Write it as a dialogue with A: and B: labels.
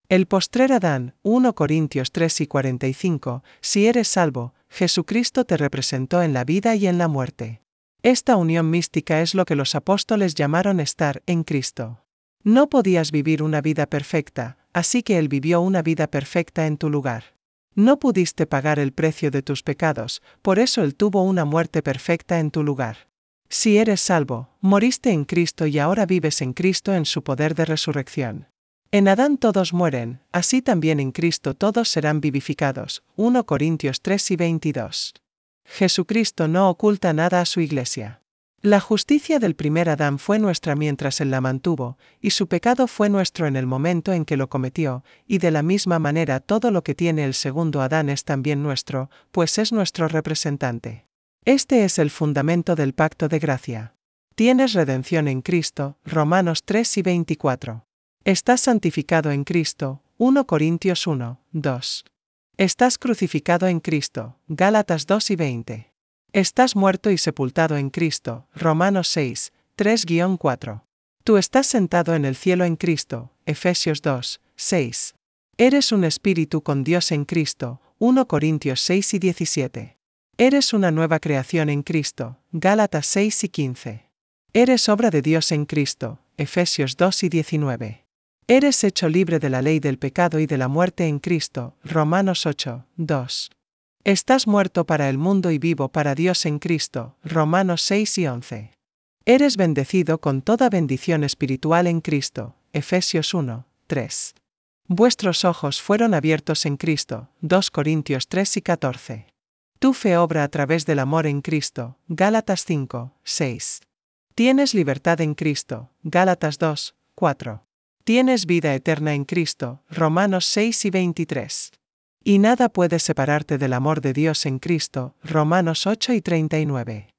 A: El postrer Adán, 1 Corintios 3 y 45, si eres salvo, Jesucristo te representó en la vida y en la muerte. Esta unión mística es lo que los apóstoles llamaron estar en Cristo. No podías vivir una vida perfecta, así que Él vivió una vida perfecta en tu lugar. No pudiste pagar el precio de tus pecados, por eso Él tuvo una muerte perfecta en tu lugar. Si eres salvo, moriste en Cristo y ahora vives en Cristo en su poder de resurrección. En Adán todos mueren, así también en Cristo todos serán vivificados. 1 Corintios 3 y 22. Jesucristo no oculta nada a su Iglesia. La justicia del primer Adán fue nuestra mientras Él la mantuvo, y su pecado fue nuestro en el momento en que lo cometió, y de la misma manera todo lo que tiene el segundo Adán es también nuestro, pues es nuestro representante. Este es el fundamento del pacto de gracia. Tienes redención en Cristo, Romanos 3 y 24. Estás santificado en Cristo, 1 Corintios 1, 2. Estás crucificado en Cristo, Gálatas 2 y 20. Estás muerto y sepultado en Cristo, Romanos 6, 3-4. Tú estás sentado en el cielo en Cristo, Efesios 2, 6. Eres un espíritu con Dios en Cristo, 1 Corintios 6 y 17. Eres una nueva creación en Cristo, Gálatas 6 y 15. Eres obra de Dios en Cristo, Efesios 2 y 19. Eres hecho libre de la ley del pecado y de la muerte en Cristo, Romanos 8, 2. Estás muerto para el mundo y vivo para Dios en Cristo, Romanos 6 y 11. Eres bendecido con toda bendición espiritual en Cristo, Efesios 1, 3. Vuestros ojos fueron abiertos en Cristo, 2 Corintios 3 y 14. Tu fe obra a través del amor en Cristo, Gálatas 5, 6. Tienes libertad en Cristo, Gálatas 2, 4. Tienes vida eterna en Cristo, Romanos 6 y 23. Y nada puede separarte del amor de Dios en Cristo, Romanos 8 y 39.